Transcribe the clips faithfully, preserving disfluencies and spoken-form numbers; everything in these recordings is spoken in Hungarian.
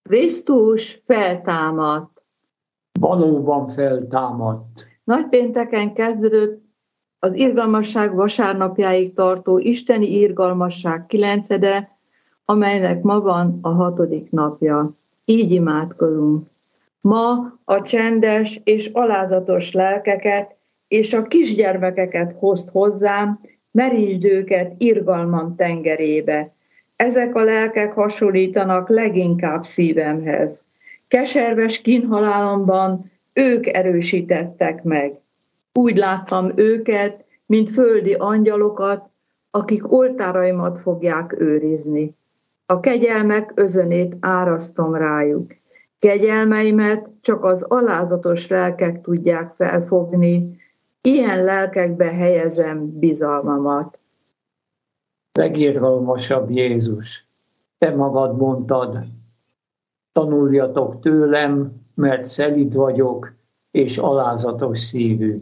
Krisztus feltámadt. Valóban feltámadt. Nagypénteken kezdődött az irgalmasság vasárnapjáig tartó isteni irgalmasság kilencede, amelynek ma van a hatodik napja. Így imádkozunk. Ma a csendes és alázatos lelkeket és a kisgyermekeket hozd hozzám, merítsd őket irgalmam tengerébe. Ezek a lelkek hasonlítanak leginkább szívemhez. Keserves kínhalálomban ők erősítettek meg. Úgy láttam őket, mint földi angyalokat, akik oltáraimat fogják őrizni. A kegyelmek özönét árasztom rájuk. Kegyelmeimet csak az alázatos lelkek tudják felfogni, ilyen lelkekbe helyezem bizalmamat. Legirgalmasabb Jézus, te magad mondtad, tanuljatok tőlem, mert szelíd vagyok, és alázatos szívű.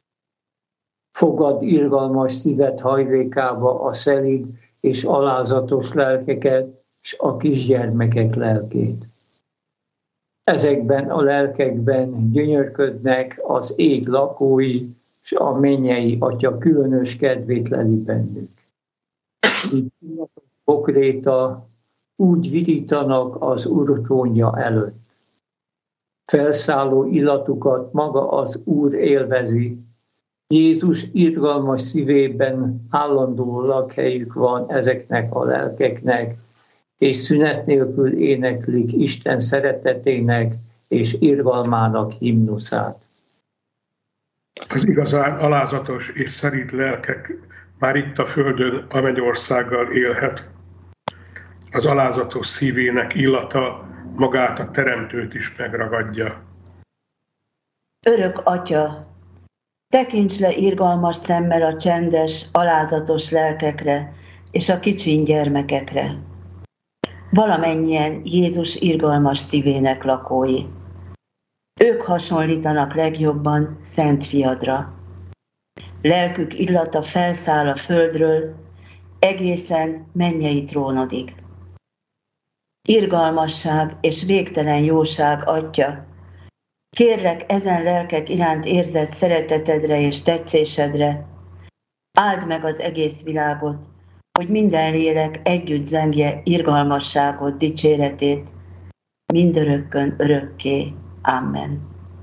Fogad irgalmas szívet hajlékába a szelíd és alázatos lelkeket, s a kisgyermekek lelkét. Ezekben a lelkekben gyönyörködnek az ég lakói, s a mennyei Atya különös kedvét leli bennük. Így pokréta úgy virítanak az Úr trónja előtt. Felszálló illatukat maga az Úr élvezi. Jézus irgalmas szívében állandó lakhelyük van ezeknek a lelkeknek, és szünet nélkül éneklik Isten szeretetének és irgalmának himnuszát. Az igazán alázatos és szelíd lelkek már itt a földön a mennyországgal élhet. Az alázatos szívének illata magát a Teremtőt is megragadja. Örök Atya, tekints le irgalmas szemmel a csendes, alázatos lelkekre és a kicsin gyermekekre. Valamennyien Jézus irgalmas szívének lakói. Ők hasonlítanak legjobban Szent Fiadra. Lelkük illata felszáll a földről, egészen mennyei trónodig. Irgalmasság és végtelen jóság Atya, kérlek ezen lelkek iránt érzett szeretetedre és tetszésedre, áld meg az egész világot, hogy minden lélek együtt zengje irgalmasságot, dicséretét, mindörökkön örökké. Amen.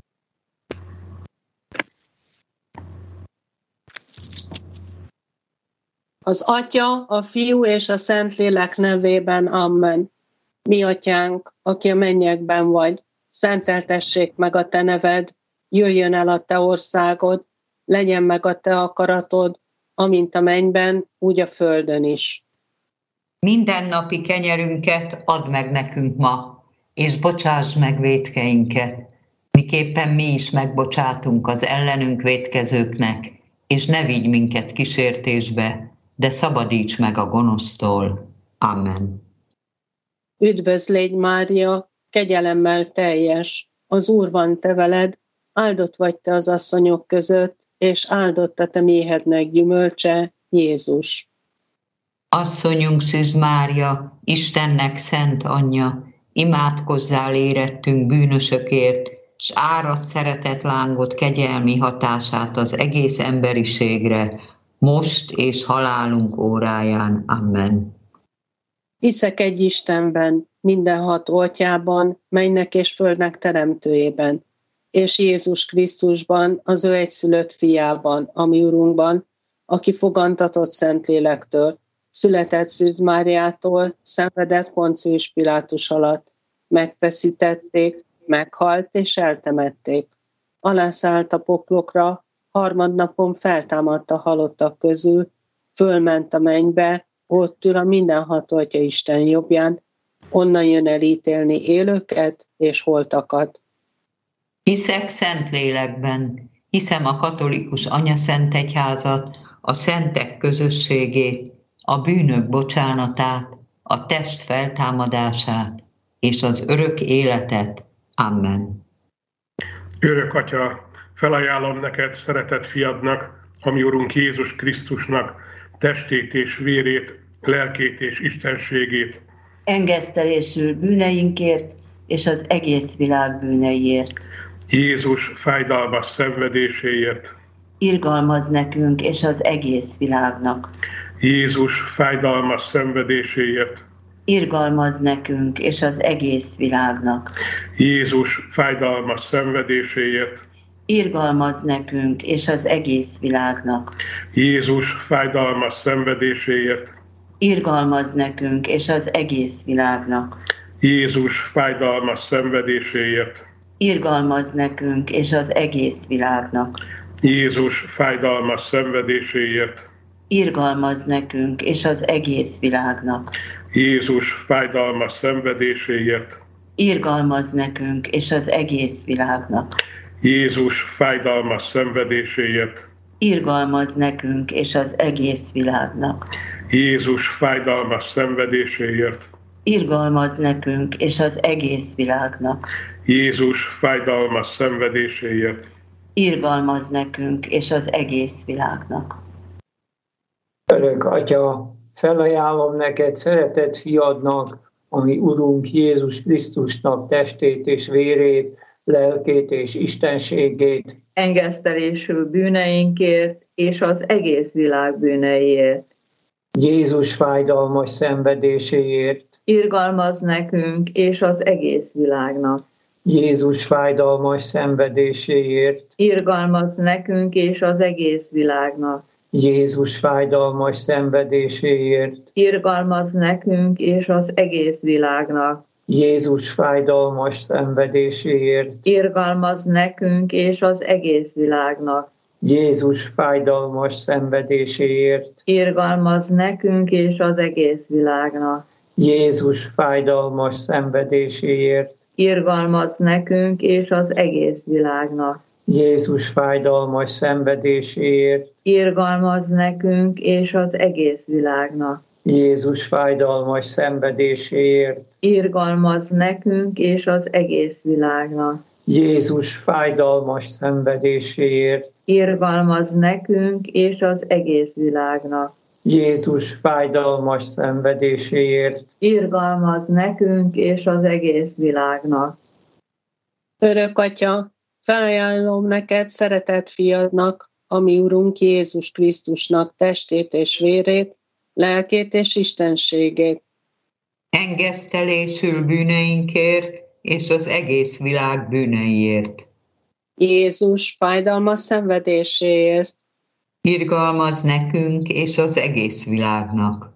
Az Atya, a Fiú és a Szentlélek nevében. Amen. Mi Atyánk, aki a mennyekben vagy, szenteltessék meg a te neved, jöjjön el a te országod, legyen meg a te akaratod, amint a mennyben, úgy a földön is. Mindennapi kenyerünket add meg nekünk ma, és bocsásd meg vétkeinket, miképpen mi is megbocsátunk az ellenünk vétkezőknek, és ne vigy minket kísértésbe, de szabadíts meg a gonosztól. Amen. Üdvözl légy, Mária, kegyelemmel teljes, az Úr van te veled, áldott vagy te az asszonyok között, és áldott a te méhednek gyümölcse, Jézus. Asszonyunk Szűz Mária, Istennek szent anyja, imádkozzál érettünk bűnösökért, s áraszt szeretet lángot kegyelmi hatását az egész emberiségre, most és halálunk óráján. Amen. Hiszek egy Istenben, mindenható Atyában, mennynek és földnek teremtőjében, és Jézus Krisztusban, az ő egyszülött fiában, a mi Urunkban, aki fogantatott Szentlélektől, született Szűz Máriától, szenvedett Poncius Pilátus alatt, megfeszítették, meghalt és eltemették. Alászállt a poklokra, harmadnapon feltámadt a halottak közül, fölment a mennybe, ott ül a mindenható Atya Isten jobbján, onnan jön el ítélni élőket és holtakat. Hiszek Szentlélekben, hiszem a katolikus anyaszentegyházat, a szentek közösségét, a bűnök bocsánatát, a test feltámadását és az örök életet. Amen. Örök Atya, felajánlom neked szeretett fiadnak, a mi Urunk Jézus Krisztusnak, testét és vérét, lelkét és istenségét. Engesztelésül bűneinkért, és az egész világ bűneiért. Jézus fájdalmas szenvedéséért. Irgalmaz nekünk és az egész világnak. Jézus fájdalmas szenvedéséért. Irgalmaz nekünk és az egész világnak. Jézus fájdalmas szenvedéséért. Irgalmaz nekünk és az egész világnak. Jézus fájdalmas szenvedéséért. Irgalmaz nekünk és az egész világnak. Jézus fájdalmas szenvedéséért. Irgalmaz nekünk és az egész világnak. Jézus fájdalmas szenvedéséért. Irgalmaz nekünk és az egész világnak. Jézus fájdalmas szenvedéséért. Irgalmaz nekünk és az egész világnak. Jézus fájdalmas szenvedéséért. Irgalmaz nekünk és az egész világnak. Jézus fájdalmas szenvedéséért. Irgalmaz nekünk és az egész világnak. Jézus fájdalmas szenvedéséért. Irgalmaz nekünk és az egész világnak. Örök Atya, felajánlom neked szeretett fiadnak, ami Urunk Jézus Krisztusnak testét és vérét, lelkét és istenségét, engesztelésül bűneinkért és az egész világ bűneiért. Jézus fájdalmas szenvedéséért, Irgalmaz nekünk és az egész világnak. Jézus fájdalmas szenvedéséért, Irgalmaz nekünk és az egész világnak. Jézus fájdalmas szenvedéséért, Irgalmaz nekünk és az egész világnak. Jézus fájdalmas szenvedéséért, Irgalmaz nekünk és az egész világnak. Jézus fájdalmas szenvedéséért, Irgalmaz nekünk és az egész világnak. Jézus fájdalmas szenvedéséért, Irgalmaz nekünk és az egész világnak. Jézus fájdalmas szenvedéséért, Irgalmaz nekünk és az egész világnak. Jézus fájdalmas szenvedéséért, Irgalmaz nekünk és az egész világnak. Jézus fájdalmas szenvedéséért, Irgalmaz nekünk és az egész világnak. Jézus fájdalmas szenvedéséért, Irgalmaz nekünk és az egész világnak. Örök Atya, felajánlom neked szeretett fiadnak, ami Urunk Jézus Krisztusnak testét és vérét, lelkét és istenségét. Engesztelésül bűneinkért és az egész világ bűneiért. Jézus fájdalmas szenvedéséért, Irgalmaz nekünk és az egész világnak.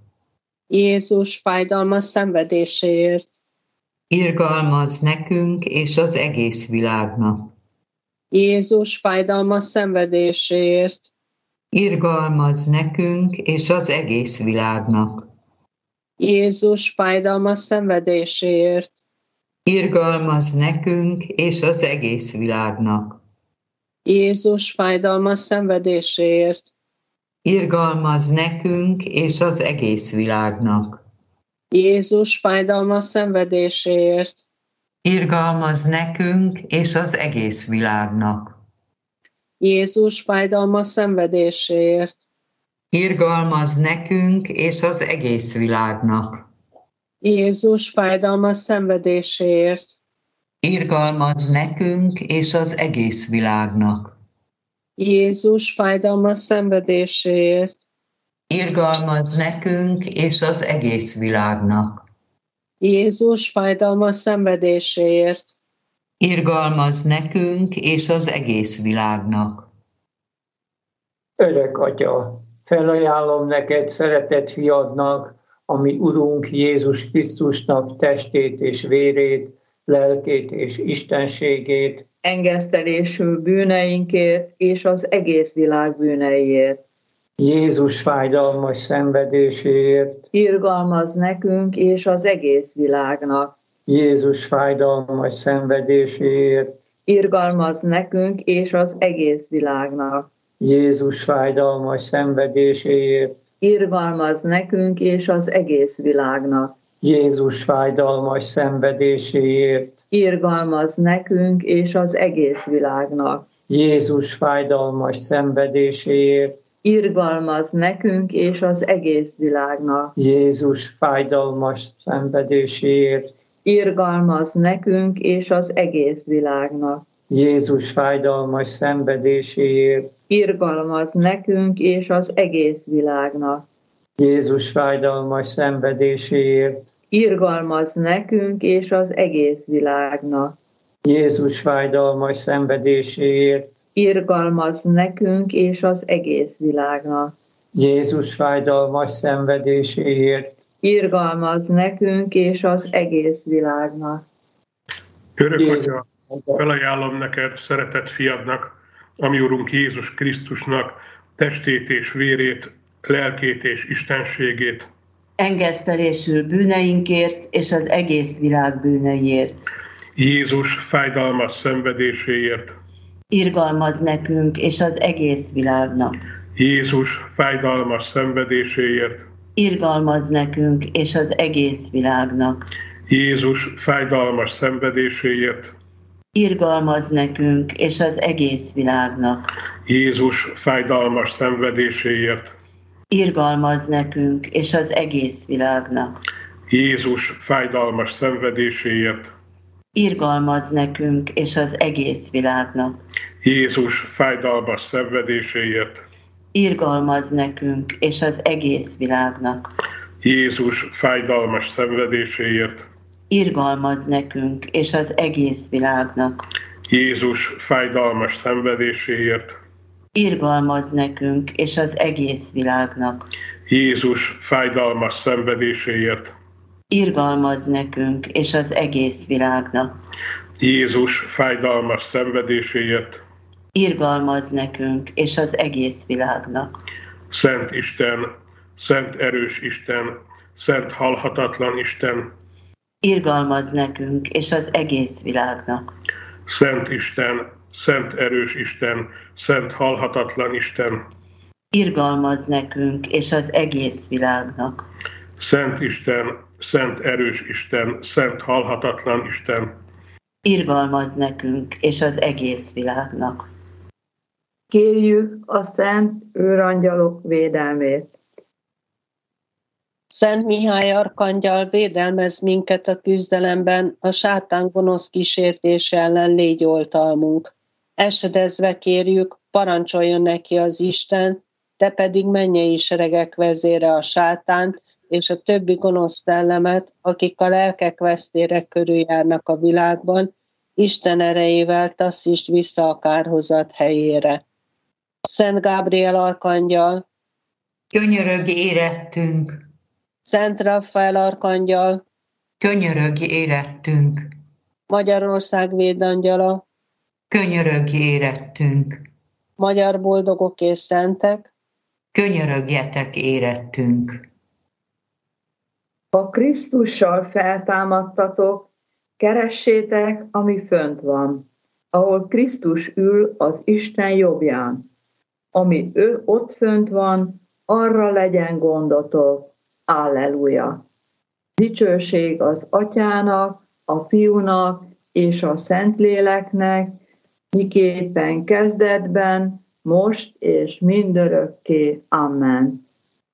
Jézus fájdalmas szenvedéséért, Irgalmaz nekünk és az egész világnak. Jézus fájdalmas szenvedéséért, Irgalmaz nekünk és az egész világnak. Jézus fájdalmas szenvedéséért, Irgalmaz nekünk és az egész világnak. Jézus fájdalmas szenvedéséért, Irgalmaz nekünk és az egész világnak. Jézus fájdalmas szenvedéséért, Irgalmaz nekünk és az egész világnak. Jézus fájdalmas szenvedéséért, Irgalmaz nekünk és az egész világnak. Jézus fájdalmas szenvedéséért, Irgalmaz nekünk és az egész világnak. Jézus fájdalmas szenvedéséért, Irgalmaz nekünk és az egész világnak. Jézus fájdalmas szenvedéséért, Irgalmaz nekünk és az egész világnak. Örök Atya, felajánlom neked szeretett fiadnak, ami Urunk Jézus Krisztusnak testét és vérét, lelkét és istenségét, Engesztelésül bűneinkért és az egész világ bűneiért. Jézus fájdalmas szenvedéséért, Irgalmaz nekünk és az egész világnak. Jézus fájdalmas szenvedéséért, Irgalmaz nekünk és az egész világnak. Jézus fájdalmas szenvedéséért, Irgalmaz nekünk és az egész világnak. Jézus fájdalmas szenvedéséért, Irgalmaz nekünk és az egész világnak. Jézus fájdalmas szenvedéséért, Irgalmaz nekünk és az egész világnak. Jézus fájdalmas szenvedéséért, irgalmaz nekünk és az egész világnak. Jézus fájdalmas szenvedéséért, Irgalmaz nekünk és az egész világnak. Jézus fájdalmas szenvedéséért, Irgalmaz nekünk és az egész világnak. Jézus fájdalmas szenvedéséért, Irgalmaz nekünk és az egész világnak. Jézus fájdalmas szenvedéséért, Irgalmaz nekünk és az egész világnak. Örök Jézus. Atya, felajánlom neked, szeretett fiadnak, ami Urunk Jézus Krisztusnak testét és vérét, lelkét és istenségét. Engesztelésül bűneinkért és az egész világ bűneiért. Jézus fájdalmas szenvedéséért. Irgalmaz nekünk és az egész világnak. Jézus fájdalmas szenvedéséért. Irgalmaz nekünk és az egész világnak. Jézus fájdalmas szenvedéséért. Irgalmaz nekünk és az egész világnak. Jézus fájdalmas szenvedéséért. Irgalmaz nekünk és az egész világnak. Jézus fájdalmas szenvedéséért. Irgalmaz nekünk és az egész világnak. Jézus fájdalmas szenvedéséért. Irgalmaz nekünk és az egész világnak. Jézus fájdalmas szenvedéséért. Irgalmaz nekünk és az egész világnak. Jézus fájdalmas szenvedéséért. Irgalmaz nekünk és az egész világnak. Jézus fájdalmas szenvedéséért. Irgalmaz nekünk és az egész világnak. Jézus fájdalmas szenvedéséért. Irgalmaz nekünk és az egész világnak. Szent Isten, szent erős Isten, szent halhatatlan Isten, Irgalmaz nekünk és az egész világnak. Szent Isten, szent erős Isten, szent halhatatlan Isten, Irgalmaz nekünk és az egész világnak. Szent Isten, szent erős Isten, szent halhatatlan Isten, Irgalmaz nekünk és az egész világnak. Kérjük a szent őrangyalok védelmét. Szent Mihály arkangyal, védelmez minket a küzdelemben, a sátán gonosz kísértése ellen légy oltalmunk. Esedezve kérjük, parancsoljon neki az Isten, te pedig mennyei seregek vezére a sátánt, és a többi gonosz szellemet, akik a lelkek vesztére körüljárnak a világban, Isten erejével taszítsd vissza a kárhozat helyére. Szent Gábriel arkangyal, Könyörögj érettünk, Szent Raffael arkangyal, könyörögj érettünk, Magyarország védangyala, könyörögj érettünk, magyar boldogok és szentek, könyörögjetek érettünk. Ha Krisztussal feltámadtatok, keressétek, ami fönt van, ahol Krisztus ül az Isten jobbján. Ami ő ott fönt van, arra legyen gondotok. Alleluja! Dicsőség az Atyának, a Fiúnak és a Szentléleknek, miképpen kezdetben, most és mindörökké. Amen.